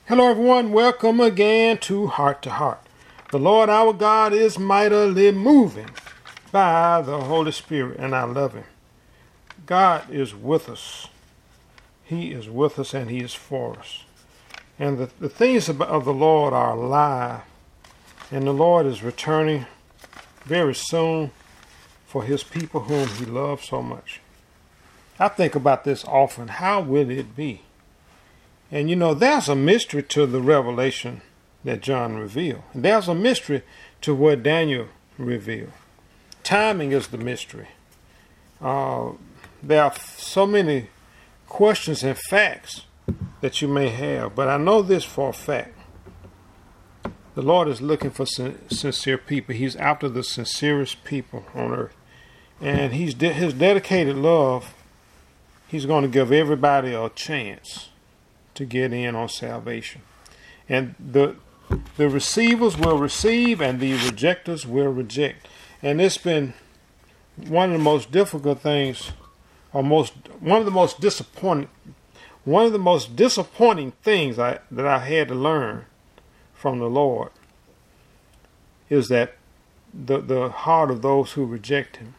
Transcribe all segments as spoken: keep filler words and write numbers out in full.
Hello everyone, welcome again to Heart to Heart. The Lord our God is mightily moving by the Holy Spirit, and I love Him. God is with us. He is with us and He is for us. And the, the things of, of the Lord are alive, and the Lord is returning very soon for His people whom He loves so much. I think about this often. How will it be? And you know, there's a mystery to the revelation that John revealed. And there's a mystery to what Daniel revealed. Timing is the mystery. Uh, there are so many questions and facts that you may have, but I know this for a fact. The Lord is looking for sin- sincere people. He's after the sincerest people on earth. And he's de- his dedicated love, He's going to give everybody a chance to get in on salvation. And the the receivers will receive and the rejectors will reject. And it's been one of the most difficult things, or most one of the most disappointing one of the most disappointing things I, that I had to learn from the Lord is that the the heart of those who reject Him.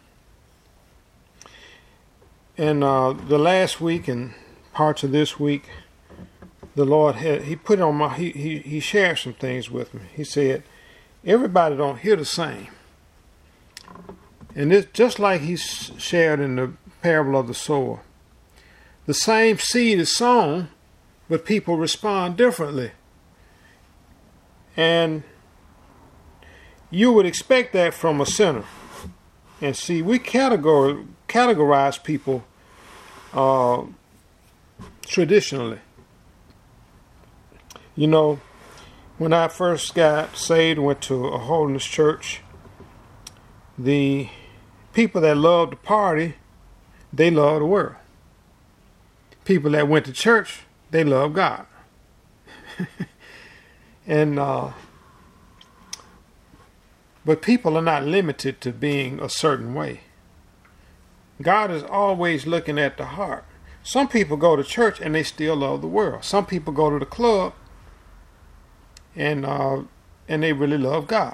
And uh, the last week and parts of this week, the Lord had, he put on my, he, he, he shared some things with me. He said, everybody don't hear the same. And it's just like He shared in the parable of the sower. The same seed is sown, but people respond differently. And you would expect that from a sinner. And see, we categor- categorize people uh, traditionally. You know, when I first got saved, went to a holiness church, the people that loved to party, they loved the world. People that went to church, they loved God. and uh, but people are not limited to being a certain way. God is always looking at the heart. Some people go to church and they still love the world. Some people go to the club and uh, and they really love God.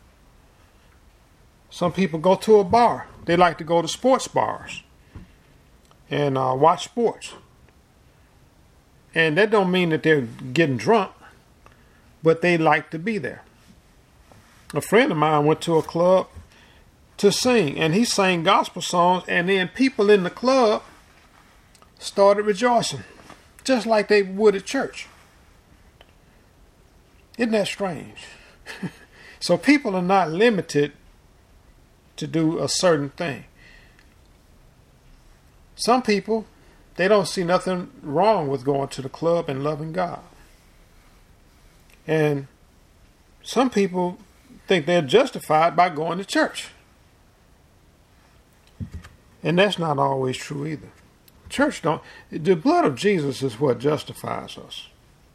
Some people go to a bar. They like to go to sports bars and uh, watch sports. And that don't mean that they're getting drunk, but they like to be there. A friend of mine went to a club to sing, and he sang gospel songs, and then people in the club started rejoicing, just like they would at church. Isn't that strange? So people are not limited to do a certain thing. Some people, they don't see nothing wrong with going to the club and loving God. And some people think they're justified by going to church. And that's not always true either. Church don't, the blood of Jesus is what justifies us.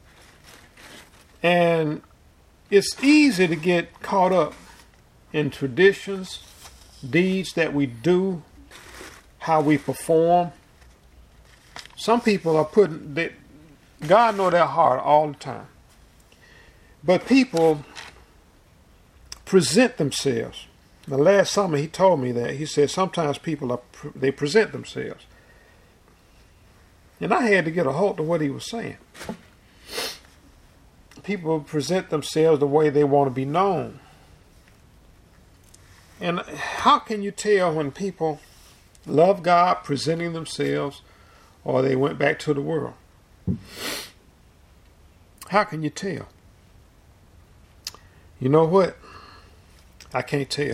And it's easy to get caught up in traditions, deeds that we do, how we perform. Some people are putting, they, God knows their heart all the time. But people present themselves. The last summer he told me that. He said sometimes people are they present themselves. And I had to get a hold of what he was saying. People present themselves the way they want to be known. And how can you tell when people love God presenting themselves or they went back to the world? How can you tell? You know what? I can't tell.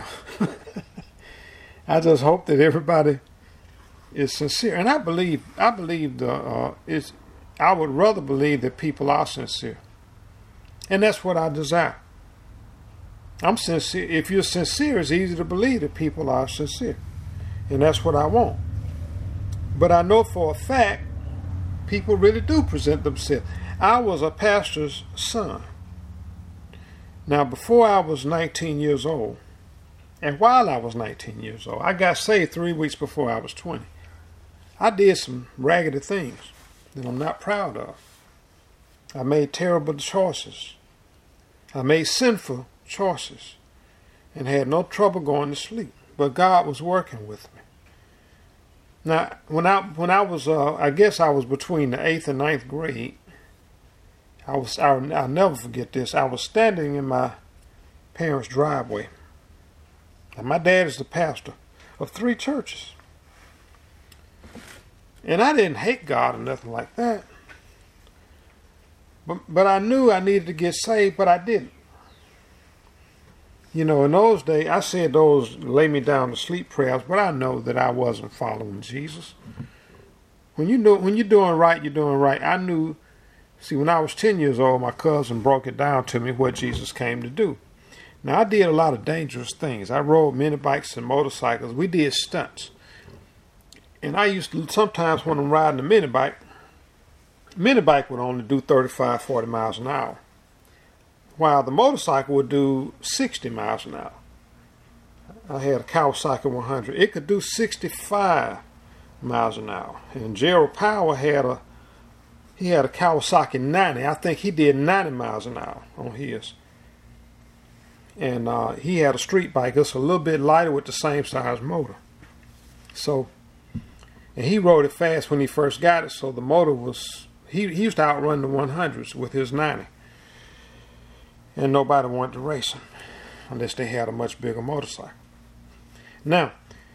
I just hope that everybody is sincere. And I believe, I believe the, uh, it's, I would rather believe that people are sincere. And that's what I desire. I'm sincere. If you're sincere, it's easy to believe that people are sincere. And that's what I want. But I know for a fact, people really do present themselves. I was a pastor's son. Now, before I was nineteen years old, and while I was nineteen years old, I got saved three weeks before I was twenty. I did some raggedy things that I'm not proud of. I made terrible choices. I made sinful choices and had no trouble going to sleep. But God was working with me. Now, when I when I was, uh, I guess I was between the eighth and ninth grade. I was, I, I'll never forget this. I was standing in my parents' driveway. And my dad is the pastor of three churches. And I didn't hate God or nothing like that. But, but I knew I needed to get saved, but I didn't. You know, in those days, I said those lay me down to sleep prayers, but I know that I wasn't following Jesus. When you know, when you're doing right, you're doing right. I knew, see, when I was ten years old, my cousin broke it down to me what Jesus came to do. Now, I did a lot of dangerous things. I rode mini bikes and motorcycles. We did stunts. And I used to, sometimes when I'm riding a mini bike, mini bike would only do thirty-five, forty miles an hour, while the motorcycle would do sixty miles an hour. I had a Kawasaki one hundred. It could do sixty-five miles an hour. And Gerald Power had a, he had a Kawasaki ninety. I think he did ninety miles an hour on his. And uh, he had a street bike. It's a little bit lighter with the same size motor. So, and he rode it fast when he first got it. So the motor was, he, he used to outrun the one hundreds with his ninety. And nobody wanted to race him unless they had a much bigger motorcycle. Now,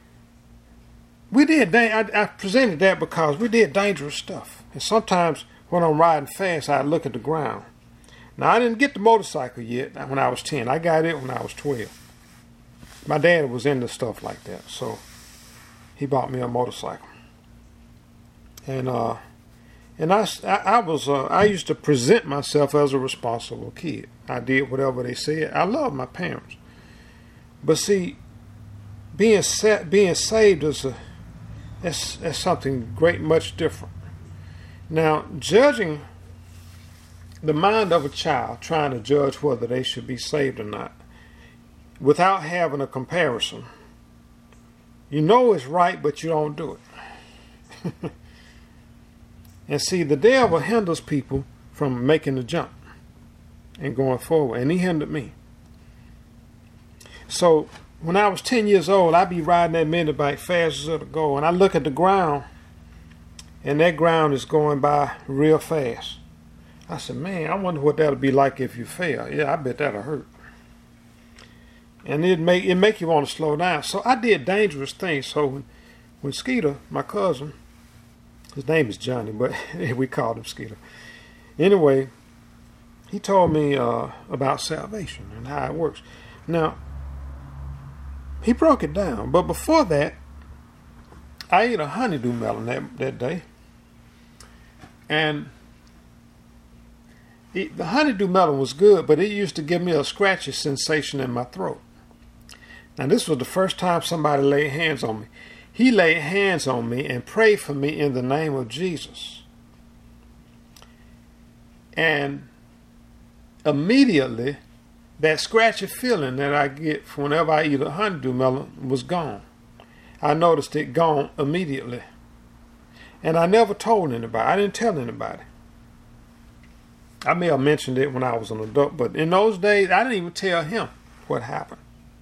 we did, I, I presented that because we did dangerous stuff. And sometimes when I'm riding fast, I look at the ground. Now, I didn't get the motorcycle yet when I was ten. I got it when I was twelve. My dad was into stuff like that, so he bought me a motorcycle. And uh, and I, I, I was uh, I used to present myself as a responsible kid. I did whatever they said. I loved my parents, but see, being sa- being saved is a that's, that's something great, much different. Now, judging the mind of a child, trying to judge whether they should be saved or not, without having a comparison, you know it's right, but you don't do it. And see, the devil hinders people from making the jump and going forward, and he hindered me. So when I was ten years old, I'd be riding that mini bike fast as it'll go, and I look at the ground, and that ground is going by real fast. I said, man, I wonder what that'll be like if you fail. Yeah, I bet that'll hurt. And it make it make you want to slow down. So I did dangerous things. So when, when Skeeter, my cousin, his name is Johnny, but we called him Skeeter. Anyway, he told me uh, about salvation and how it works. Now, he broke it down. But before that, I ate a honeydew melon that, that day. And it, the honeydew melon was good, but it used to give me a scratchy sensation in my throat. Now, this was the first time somebody laid hands on me. He laid hands on me and prayed for me in the name of Jesus. And immediately, that scratchy feeling that I get whenever I eat a honeydew melon was gone. I noticed it gone immediately. And I never told anybody. I didn't tell anybody. I may have mentioned it when I was an adult, but in those days, I didn't even tell him what happened.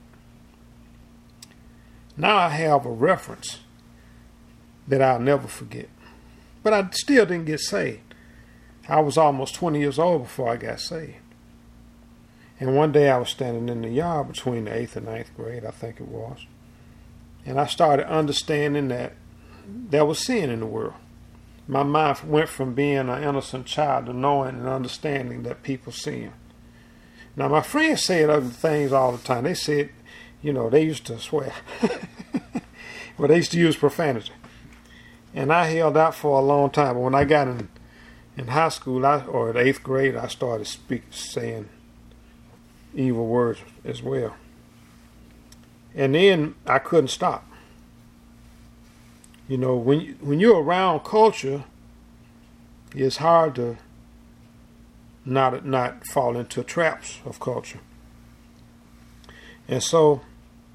Now I have a reference that I'll never forget. But I still didn't get saved. I was almost twenty years old before I got saved. And one day I was standing in the yard between the eighth and ninth grade, I think it was. And I started understanding that there was sin in the world. My mind went from being an innocent child to knowing and understanding that people sin. Now, my friends said other things all the time. They said, you know, they used to swear. Well, they used to use profanity. And I held out for a long time. But when I got in, in high school, I, or the eighth grade, I started speak, saying evil words as well. And then I couldn't stop. You know, when you, when you're around culture, it's hard to not not fall into traps of culture. And so,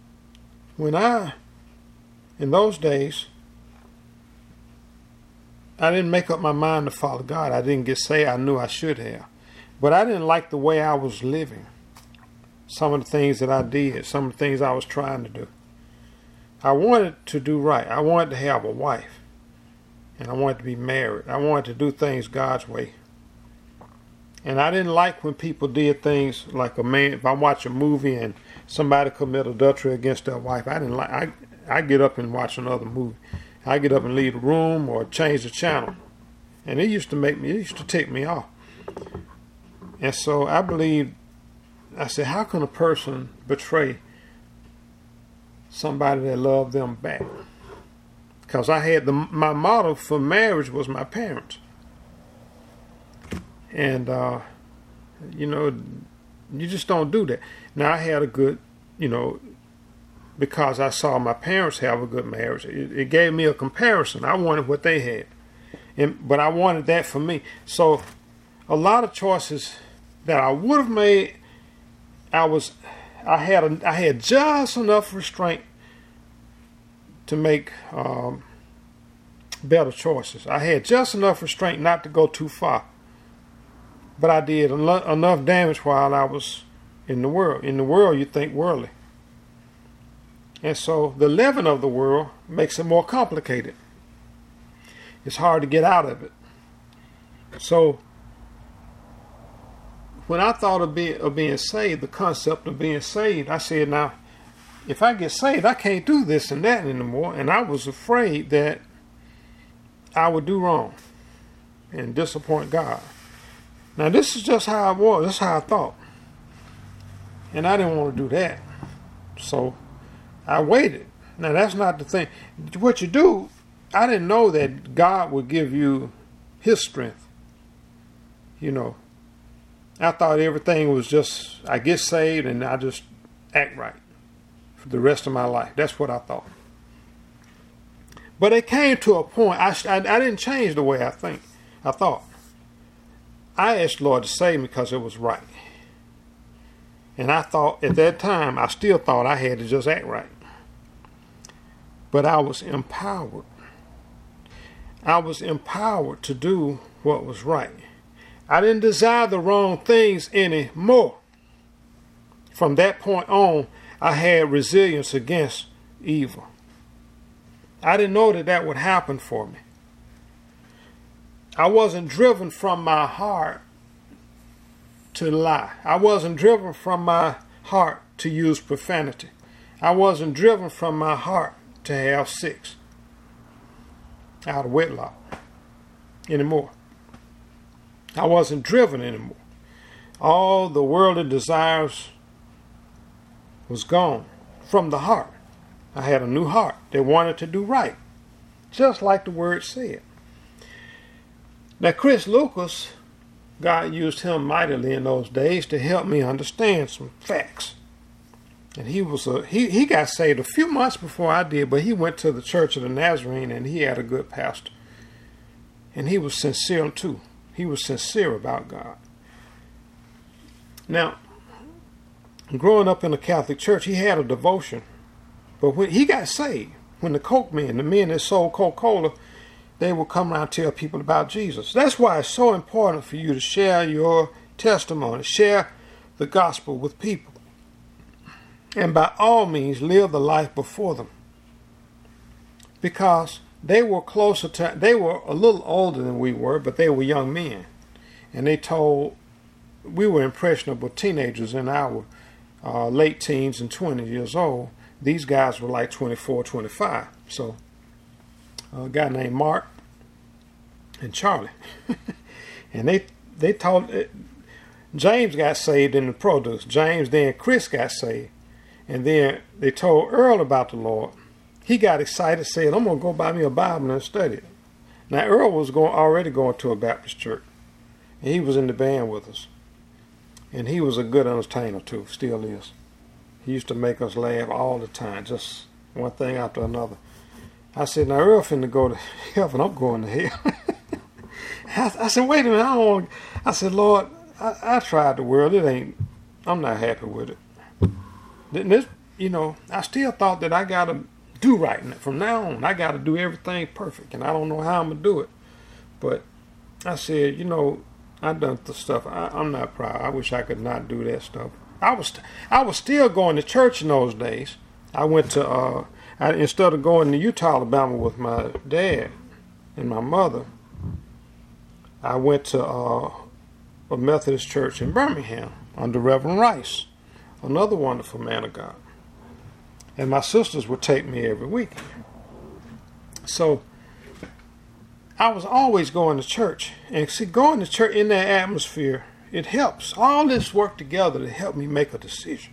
when I, in those days, I didn't make up my mind to follow God. I didn't get saved. I knew I should have. But I didn't like the way I was living. Some of the things that I did, some of the things I was trying to do. I wanted to do right. I wanted to have a wife. And I wanted to be married. I wanted to do things God's way. And I didn't like when people did things like a man. If I watch a movie and somebody commit adultery against their wife, I didn't like. I I get up and watch another movie. I get up and leave the room or change the channel. And it used to make me. It used to tick me off. And so I believe. I said, how can a person betray somebody that loved them back? Because I had the my model for marriage was my parents. And, uh, you know, you just don't do that. Now, I had a good, you know, because I saw my parents have a good marriage, it, it gave me a comparison. I wanted what they had. And, but I wanted that for me. So a lot of choices that I would have made, I was, I had, a, I had just enough restraint to make um, better choices. I had just enough restraint not to go too far. But I did en- enough damage while I was in the world. In the world, you think worldly. And so the leaven of the world makes it more complicated. It's hard to get out of it. So when I thought of, be, of being saved, the concept of being saved, I said, now, if I get saved, I can't do this and that anymore. And I was afraid that I would do wrong and disappoint God. Now, this is just how I was. This is how I thought. And I didn't want to do that. So I waited. Now, that's not the thing. What you do, I didn't know that God would give you his strength. You know, I thought everything was just, I get saved and I just act right for the rest of my life. That's what I thought. But it came to a point, I, I, I didn't change the way I think. I thought. I asked the Lord to save me because it was right. And I thought, at that time, I still thought I had to just act right. But I was empowered. I was empowered to do what was right. I didn't desire the wrong things anymore. From that point on, I had resilience against evil. I didn't know that that would happen for me. I wasn't driven from my heart to lie. I wasn't driven from my heart to use profanity. I wasn't driven from my heart to have sex out of wedlock anymore. I wasn't driven anymore. All the worldly desires was gone from the heart. I had a new heart that wanted to do right, just like the word said. Now, Chris Lucas, God used him mightily in those days to help me understand some facts. And he was a he, he got saved a few months before I did, but he went to the Church of the Nazarene and he had a good pastor. And he was sincere too. He was sincere about God. Now, growing up in the Catholic Church, he had a devotion. But when he got saved, when the Coke men, the men that sold Coca-Cola, they will come around and tell people about Jesus. That's why it's so important for you to share your testimony, share the gospel with people. And by all means, live the life before them. Because they were closer to, they were a little older than we were, but they were young men. And they told, we were impressionable teenagers in our uh, late teens and twenty years old. These guys were like twenty-four, twenty-five. So, a guy named Mark and Charlie. And they they told, James got saved in the produce. James, then Chris got saved. And then they told Earl about the Lord. He got excited, said, I'm going to go buy me a Bible and study it. Now, Earl was going already going to a Baptist church. And he was in the band with us. And he was a good entertainer, too, still is. He used to make us laugh all the time, just one thing after another. I said, now, Earl finna go to heaven, I'm going to hell. I, I said, wait a minute, I don't want to. I said, Lord, I, I tried the world, it ain't, I'm not happy with it. This, you know, I still thought that I got to do right from now on. I got to do everything perfect, and I don't know how I'm going to do it. But I said, you know, I done the stuff. I, I'm not proud. I wish I could not do that stuff. I was I was still going to church in those days. I went to uh, I, instead of going to Utah, Alabama with my dad and my mother, I went to uh, a Methodist church in Birmingham under Reverend Rice, another wonderful man of God. And my sisters would take me every weekend. So I was always going to church. And see, going to church in that atmosphere, it helps. All this work together to help me make a decision.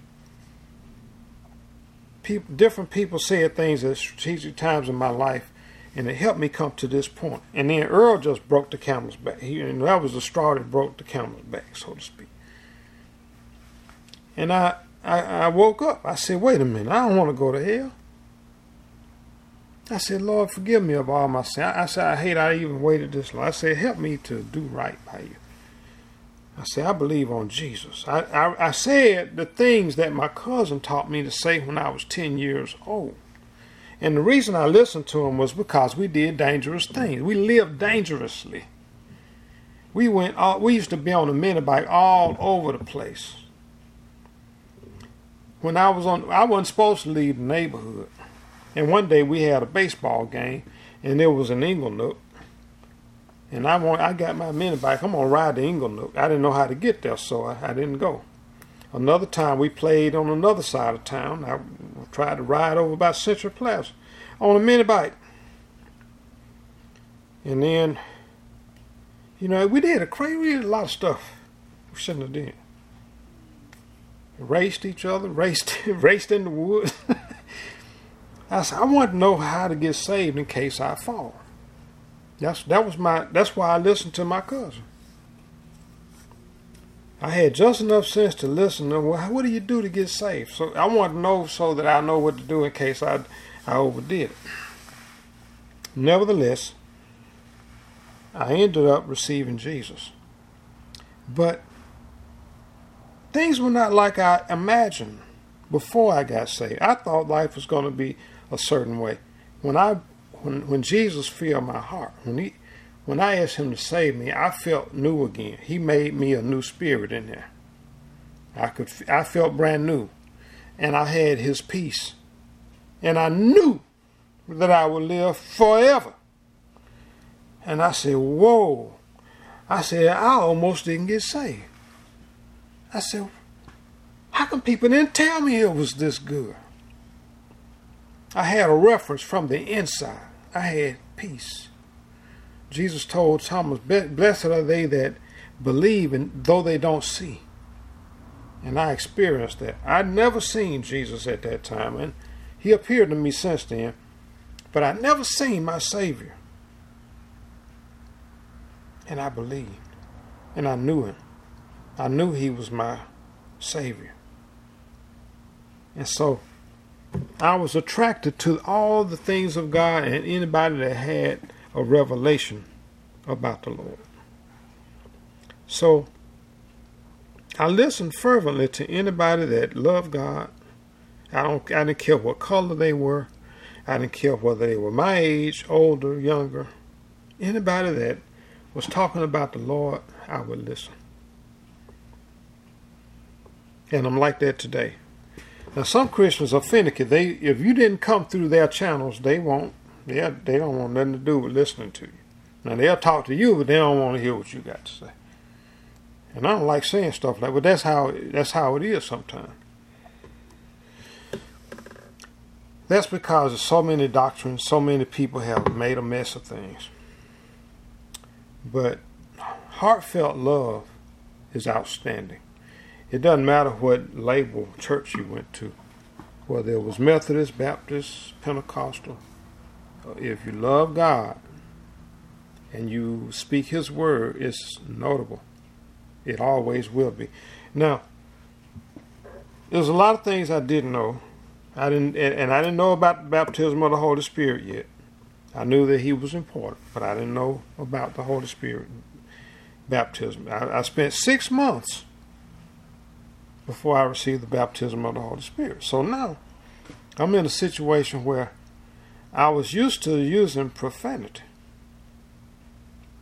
People, different people said things at strategic times in my life, and it helped me come to this point. And then Earl just broke the camel's back. He, and that was the straw that broke the camel's back, so to speak. And I, I, I woke up. I said, wait a minute, I don't want to go to hell. I said, Lord, forgive me of all my sin. I, I said, I hate I even waited this long. I said, help me to do right by you. I said, I believe on Jesus. I, I, I said the things that my cousin taught me to say when I was ten years old. And the reason I listened to him was because we did dangerous things. We lived dangerously. We went. All, we used to be on a mini bike all over the place. When I was on, I wasn't supposed to leave the neighborhood. And one day we had a baseball game, and there was an Inglenook. And I want, I got my mini bike. I'm gonna ride the Inglenook. I didn't know how to get there, so I, I didn't go. Another time we played on another side of town. I tried to ride over by Central Plaza on a mini bike. And then, you know, we did a crazy, we did a lot of stuff we shouldn't have did. Raced each other, raced, raced in the woods. I said, I want to know how to get saved in case I fall. That's that was my. That's why I listened to my cousin. I had just enough sense to listen to, well, what do you do to get saved? So I want to know so that I know what to do in case I, I overdid it. Nevertheless, I ended up receiving Jesus. But things were not like I imagined before I got saved. I thought life was going to be a certain way. When I, when when Jesus filled my heart, when he, when I asked him to save me, I felt new again. He made me a new spirit in there. I could, I felt brand new, and I had his peace, and I knew that I would live forever. And I said, whoa. I said, I almost didn't get saved. I said, how come people didn't tell me it was this good? I had a reference from the inside. I had peace. Jesus told Thomas, blessed are they that believe and though they don't see. And I experienced that. I'd never seen Jesus at that time, and he appeared to me since then, but I'd never seen my Savior. And I believed, and I knew him. I knew he was my Savior. And so I was attracted to all the things of God and anybody that had a revelation about the Lord. So I listened fervently to anybody that loved God. I don't I didn't care what color they were. I didn't care whether they were my age, older, younger. Anybody that was talking about the Lord, I would listen. And I'm like that today. Now some Christians are finicky. They, if you didn't come through their channels, they won't. They they don't want nothing to do with listening to you. Now they'll talk to you, but they don't want to hear what you got to say. And I don't like saying stuff like, but that's how that's how it is sometimes. That's because there's so many doctrines, so many people have made a mess of things. But heartfelt love is outstanding. It doesn't matter what label church you went to, whether it was Methodist, Baptist, Pentecostal. If you love God and you speak his word, it's notable. It always will be. Now, there's a lot of things I didn't know. I didn't, and, and I didn't know about the baptism of the Holy Spirit yet. I knew that he was important, but I didn't know about the Holy Spirit baptism. I, I spent six months before I received the baptism of the Holy Spirit. So now I'm in a situation where I was used to using profanity.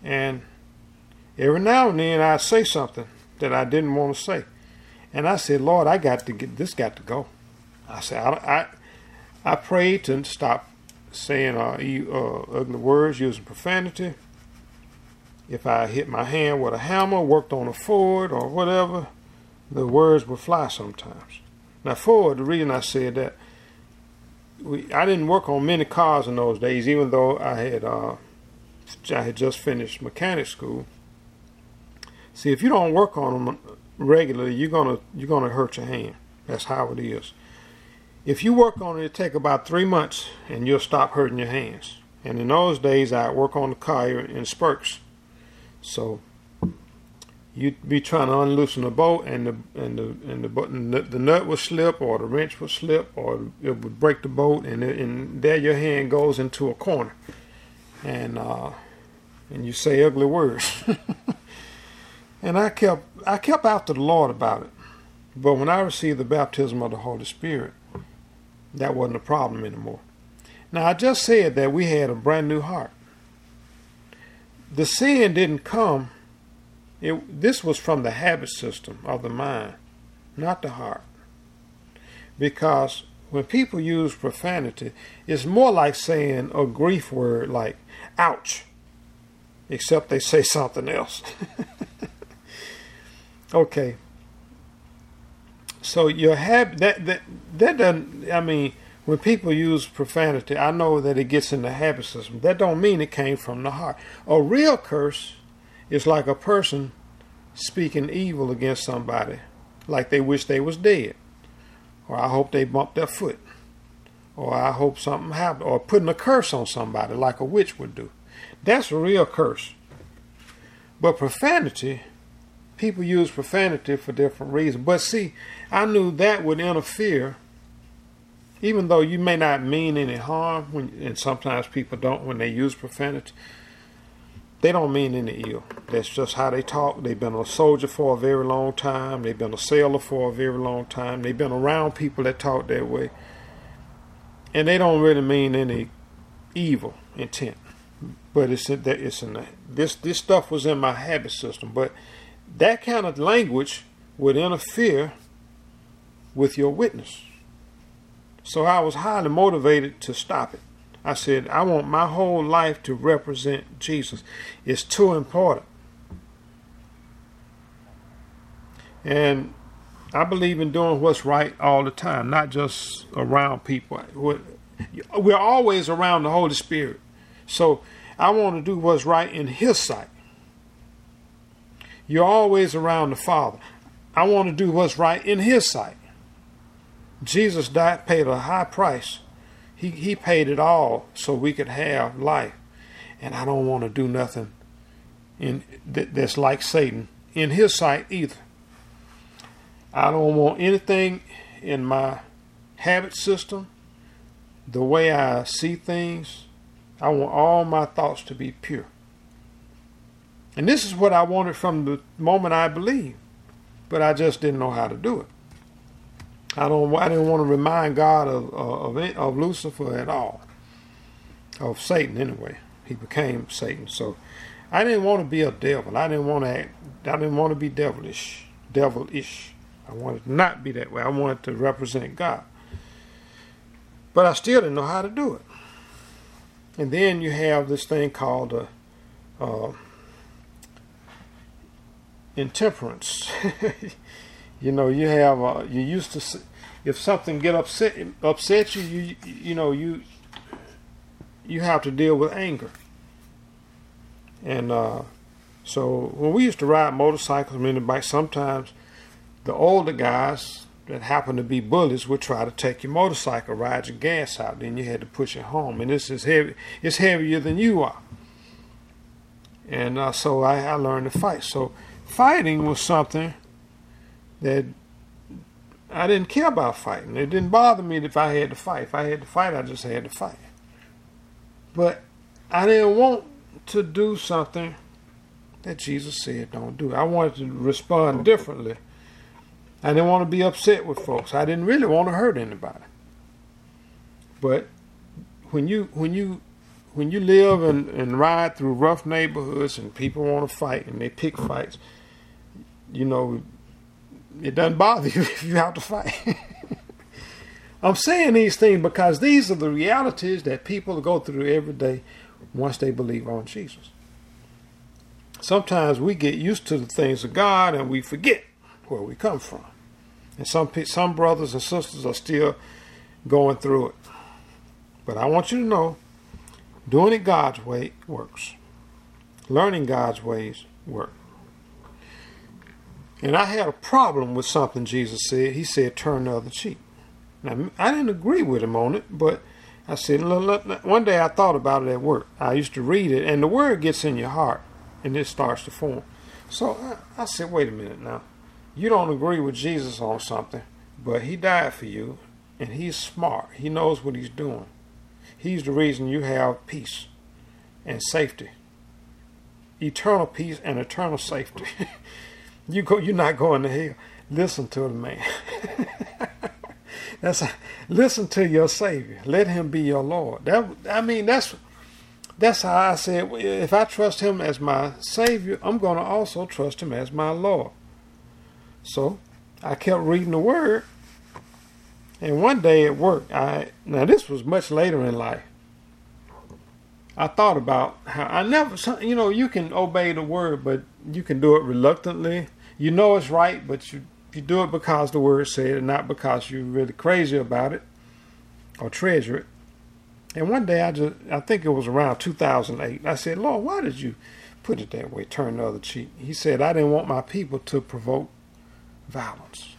And every now and then I'd say something that I didn't want to say. And I said, Lord, I got to get, this got to go. I said, I, I, I prayed to stop saying uh, uh, ugly words, using profanity. If I hit my hand with a hammer, worked on a Ford or whatever, the words would fly sometimes. Now Ford, the reason I said that, we, I didn't work on many cars in those days, even though I had uh, I had just finished mechanic school. See, if you don't work on them regularly, you're gonna you're gonna hurt your hand. That's how it is. If you work on it, it take about three months, and you'll stop hurting your hands. And in those days, I'd work on the car in spurts. So you'd be trying to unloosen the bolt, and the and the and the button, the, the nut would slip, or the wrench would slip, or it would break the bolt, and it, and there your hand goes into a corner, and uh, and you say ugly words. And I kept I kept after the Lord about it, but when I received the baptism of the Holy Spirit, that wasn't a problem anymore. Now I just said that we had a brand new heart. The sin didn't come. It, this was from the habit system of the mind, not the heart. Because when people use profanity, it's more like saying a grief word like ouch, except they say something else. Okay. So your habit, that, that, that doesn't, I mean, when people use profanity, I know that it gets in the habit system. That don't mean it came from the heart. A real curse is like a person speaking evil against somebody, like they wish they was dead, or I hope they bumped their foot, or I hope something happened, or putting a curse on somebody like a witch would do. That's a real curse. But profanity, people use profanity for different reasons. But see, I knew that would interfere, even though you may not mean any harm, when, and sometimes people don't when they use profanity. They don't mean any ill. That's just how they talk. They've been a soldier for a very long time. They've been a sailor for a very long time. They've been around people that talk that way. And they don't really mean any evil intent. But it's in, it's in the, this, this stuff was in my habit system. But that kind of language would interfere with your witness. So I was highly motivated to stop it. I said, I want my whole life to represent Jesus. It's too important. And I believe in doing what's right all the time, not just around people. We're always around the Holy Spirit. So I want to do what's right in His sight. You're always around the Father. I want to do what's right in His sight. Jesus died, paid a high price. He, he paid it all so we could have life. And I don't want to do nothing in that, that's like Satan in his sight either. I don't want anything in my habit system, the way I see things. I want all my thoughts to be pure. And this is what I wanted from the moment I believed, but I just didn't know how to do it. I don't. I didn't want to remind God of of, of Lucifer at all, of Satan anyway. He became Satan, so I didn't want to be a devil. I didn't want to act. I didn't want to be devilish, devilish. I wanted to not be that way. I wanted to represent God, but I still didn't know how to do it. And then you have this thing called uh, uh, intemperance. You know, you have uh, you used to, if something get upset upset you, you you know you you have to deal with anger. And uh, so when we used to ride motorcycles, mini bikes, sometimes the older guys that happened to be bullies would try to take your motorcycle, ride your gas out. Then you had to push it home, and this is heavy. It's heavier than you are. And uh, so I, I learned to fight. So fighting was something that I didn't care about fighting. It didn't bother me if I had to fight. If I had to fight, I just had to fight. But I didn't want to do something that Jesus said don't do. I wanted to respond differently. I didn't want to be upset with folks. I didn't really want to hurt anybody. But when you when you when you live and, and ride through rough neighborhoods and people want to fight and they pick fights, you know, it doesn't bother you if you have to fight. I'm saying these things because these are the realities that people go through every day once they believe on Jesus. Sometimes we get used to the things of God and we forget where we come from. And some some brothers and sisters are still going through it. But I want you to know, doing it God's way works. Learning God's ways work. And I had a problem with something Jesus said. He said, turn the other cheek. Now, I didn't agree with him on it, but I said, one day I thought about it at work. I used to read it, and the word gets in your heart, and it starts to form. So I, I said, wait a minute now. You don't agree with Jesus on something, but he died for you, and he's smart. He knows what he's doing. He's the reason you have peace and safety. Eternal peace and eternal safety. you go, you're not going to hell. Listen to the man. That's a, listen to your Savior. Let him be your Lord. That I mean, that's that's how I said. If I trust him as my Savior, I'm going to also trust him as my Lord. So I kept reading the Word, and one day at work, I now this was much later in life. I thought about how I never, you know, you can obey the Word, but you can do it reluctantly. You know it's right, but you. You do it because the word said it, not because you're really crazy about it or treasure it. And one day I just, I think it was around two thousand eight, I said, Lord, why did you put it that way, turn the other cheek? He said, I didn't want my people to provoke violence.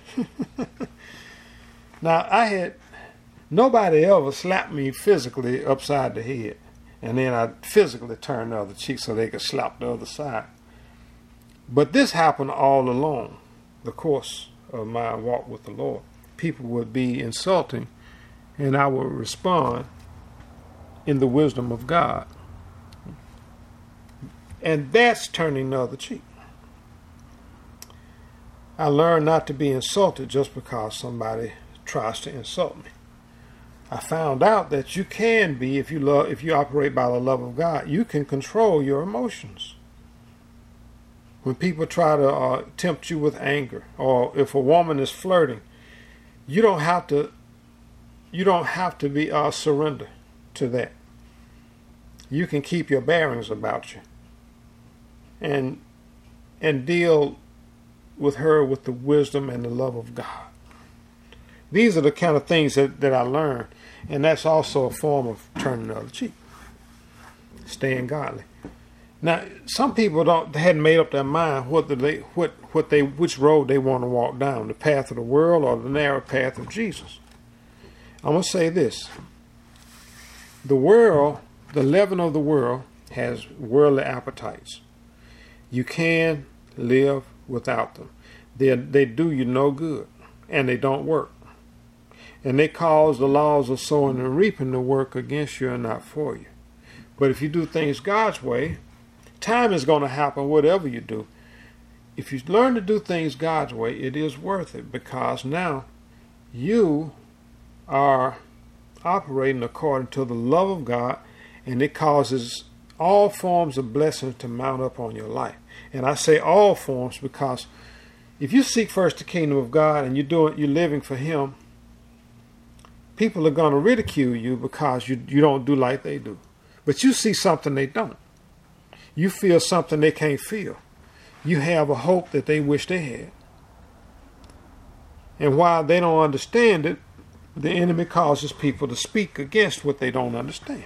Now, I had, nobody ever slapped me physically upside the head. And then I physically turned the other cheek so they could slap the other side. But this happened all along the course of my walk with the Lord. People would be insulting, and I would respond in the wisdom of God. And that's turning the other cheek. I learned not to be insulted just because somebody tries to insult me. I found out that you can be, if you love, if you operate by the love of God, you can control your emotions. When people try to uh, tempt you with anger, or if a woman is flirting, you don't have to. You don't have to be uh, surrender to that. You can keep your bearings about you, and and deal with her with the wisdom and the love of God. These are the kind of things that, that I learned, and that's also a form of turning the other cheek, staying godly. Now, some people don't they hadn't made up their mind whether they what what they which road they want to walk down, the path of the world or the narrow path of Jesus. I'm gonna say this: the world, the leaven of the world, has worldly appetites. You can live without them. They they do you no good, and they don't work, and they cause the laws of sowing and reaping to work against you and not for you. But if you do things God's way, time is going to happen whatever you do. If you learn to do things God's way, it is worth it, because now you are operating according to the love of God, and it causes all forms of blessings to mount up on your life. And I say all forms because if you seek first the kingdom of God and you're doing, you're living for Him, people are going to ridicule you because you, you don't do like they do. But you see something they don't. You feel something they can't feel. You have a hope that they wish they had. And while they don't understand it, the enemy causes people to speak against what they don't understand.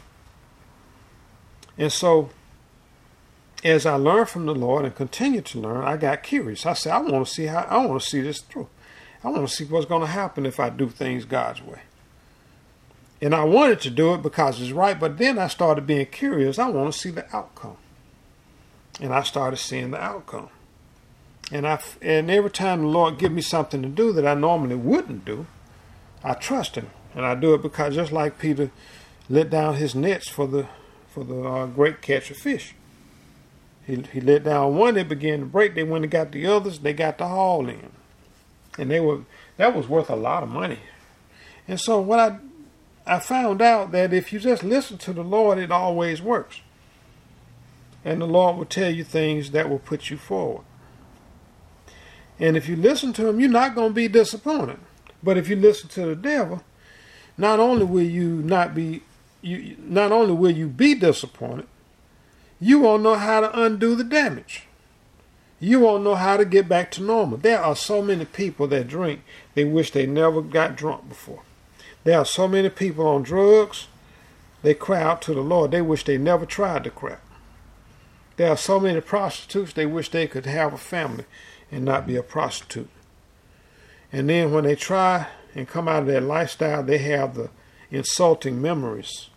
And so, as I learned from the Lord and continue to learn, I got curious. I said, I want to see how I want to see this through. I want to see what's going to happen if I do things God's way. And I wanted to do it because it's right, but then I started being curious. I want to see the outcome. And I started seeing the outcome. And I and every time the Lord give me something to do that I normally wouldn't do, I trust Him. And I do it because just like Peter let down his nets for the for the uh, great catch of fish. He he let down one, they began to break. They went and got the others, they got the haul in. And they were that was worth a lot of money. And so what I I found out that if you just listen to the Lord, it always works. And the Lord will tell you things that will put you forward. And if you listen to him, you're not going to be disappointed. But if you listen to the devil, not only will you not be, you not only will you be disappointed, you won't know how to undo the damage. You won't know how to get back to normal. There are so many people that drink, they wish they never got drunk before. There are so many people on drugs, they cry out to the Lord. They wish they never tried the crap. There are so many prostitutes, they wish they could have a family and not be a prostitute. And then when they try and come out of that lifestyle, they have the insulting memories.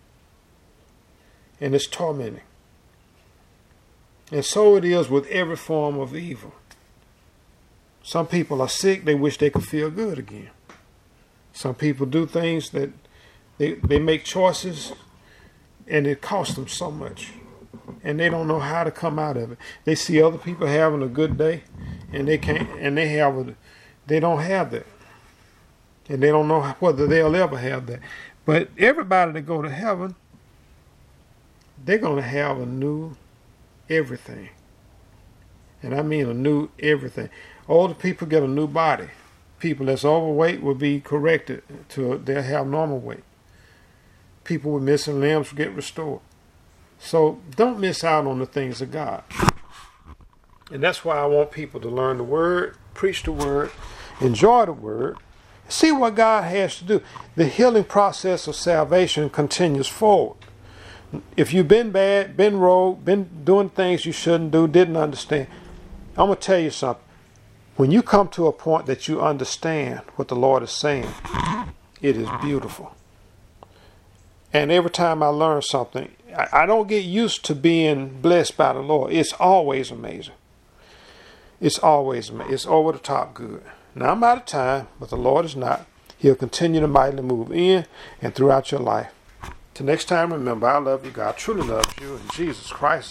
And it's tormenting. And so it is with every form of evil. Some people are sick, they wish they could feel good again. Some people do things that they, they make choices and it costs them so much. And they don't know how to come out of it. They see other people having a good day and they can't, and they have a, they don't have that. And they don't know whether they'll ever have that. But everybody that go to heaven, they're going to have a new everything. And I mean a new everything. Older people get a new body. People that's overweight will be corrected to they'll have normal weight. People with missing limbs will get restored. So don't miss out on the things of God. And that's why I want people to learn the word, preach the word, enjoy the word, see what God has to do. The healing process of salvation continues forward. If you've been bad, been rogue, been doing things you shouldn't do, didn't understand, I'm going to tell you something. When you come to a point that you understand what the Lord is saying, it is beautiful. And every time I learn something, I, I don't get used to being blessed by the Lord. It's always amazing. It's always amazing. It's over the top good. Now I'm out of time, but the Lord is not. He'll continue to mightily move in and throughout your life. Till next time, remember, I love you. God truly loves you. And Jesus Christ